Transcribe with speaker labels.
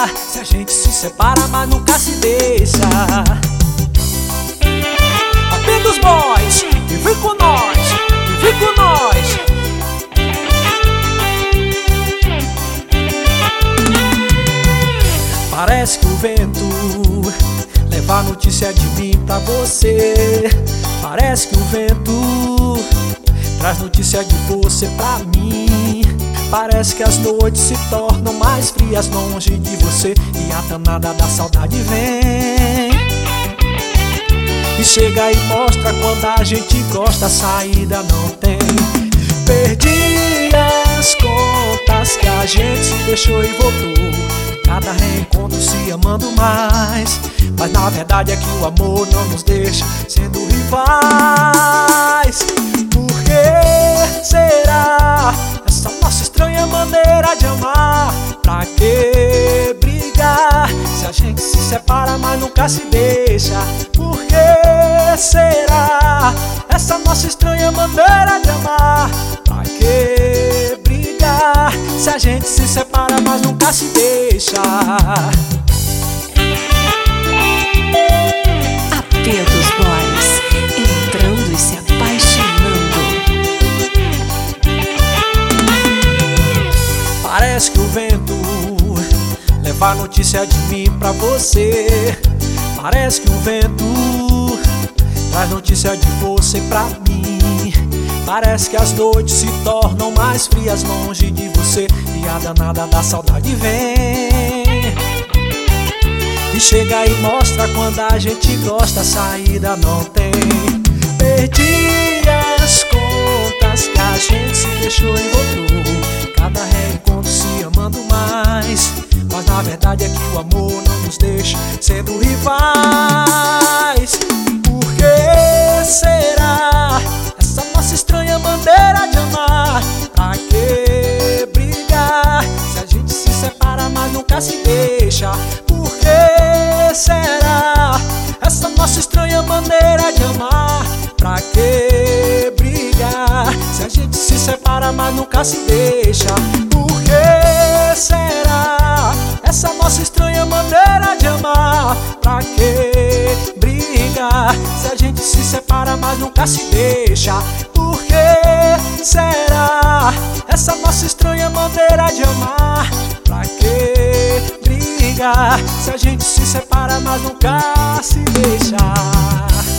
Speaker 1: Se a gente se separa, mas nunca se deixa. AP dos boys, e vem com nós, e vem com nós. Parece que o vento leva a notícia de mim pra você. Parece que o vento traz notícia de você pra mim. Parece que as noites se tornam mais frias longe de você, e a danada da saudade vem e chega e mostra quando a gente gosta, a saída não tem. Perdi as contas que a gente se deixou e voltou, cada reencontro se amando mais. Mas na verdade é que o amor não nos deixa sendo rivais. Por que será essa nossa estranha maneira de amar? Pra que brigar se a gente se separa mas nunca se deixa? Por que será essa nossa estranha maneira de amar? Pra que brigar se a gente se separa mas nunca se deixa?
Speaker 2: AP dos boys, entrando e se apaixonando.
Speaker 1: Parece que o vento leva a notícia de mim pra você. Parece que o vento traz notícia de você pra mim. Parece que as noites se tornam mais frias longe de você, e a danada da saudade vem e chega e mostra quando a gente gosta, a saída não tem. Perdi as contas que a gente se deixou e voltou, cada reencontro se amando mais. Mas na verdade é que o amor não nos deixa sendo rivais. Por que será essa nossa estranha maneira de amar? Pra que brigar se a gente se separa mas nunca se deixa? Por que será essa nossa estranha maneira de amar? Pra que brigar se a gente se separa mas nunca se deixa? Por que será essa nossa estranha maneira de amar? Pra que brigar se a gente se separa mas nunca se deixa? Por que será essa nossa estranha maneira de amar? Pra que brigar se a gente se separa mas nunca se deixa?